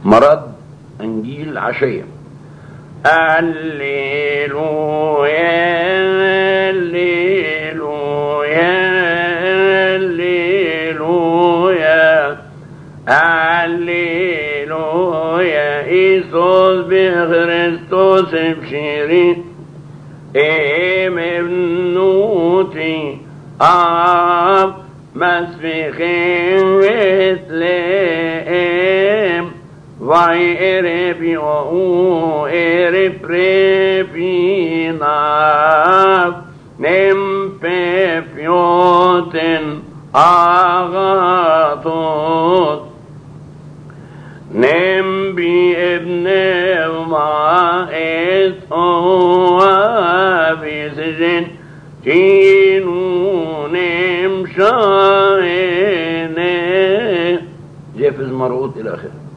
مرض انجيل عشية. الليلويا الليلويا الليلويا الليلويا إيسوس بخريستوس بشيري ابنوتي آب مسفخين وثلام vai erebi o ereprepina nempefioten agathos nembi ebnevma et oavisjen tinunem shaene جافز مرؤوت إلى آخره.